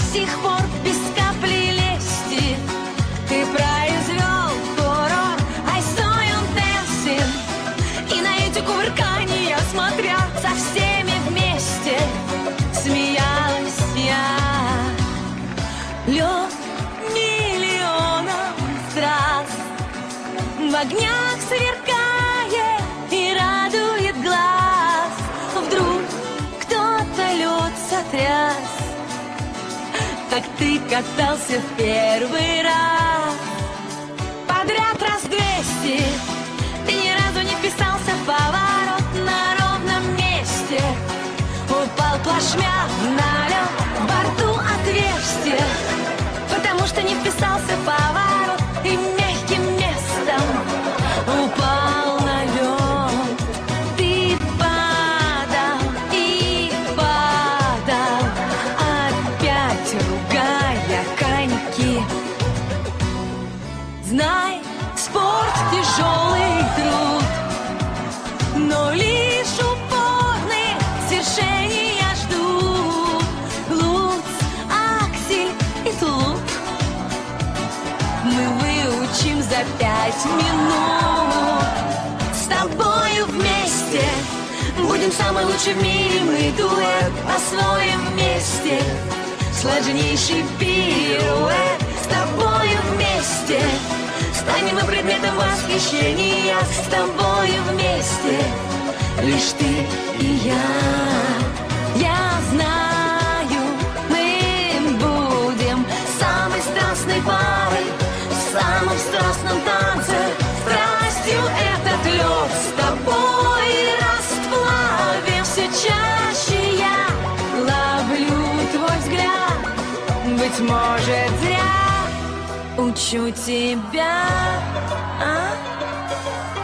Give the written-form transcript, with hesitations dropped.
сих пор без капли лести ты произвел фурор. I saw you dancing. И на эти кувыркания, смотря со всеми вместе, смеялась я. Лед миллионов страз в огнях сверкает и радует глаз. Вдруг кто-то лед сотряс, как ты катался в первый раз. Подряд раз 200 ты ни разу не вписался в поворот на ровном месте. Упал плашмя на лед, в борту отверстие, потому что не вписался в поворот и мягким местом упал на лед. Ты падал и падал, опять ругая коньки. Знай, спорт тяжелый труд, но лишь упорные свершения ждут. Луц, аксель и тулуп мы выучим за 5 минут. С тобою вместе будем самый лучший в мире. Мы дуэт освоим вместе сложнейший пируэт. С тобою вместе станем мы предметом восхищения. С тобою вместе лишь ты и я. Я знаю, мы будем самой страстной парой в самом страстном танце. Страстью этот лед с тобой расплавим. Все чаще я ловлю твой взгляд. Быть может, зря учу тебя, а?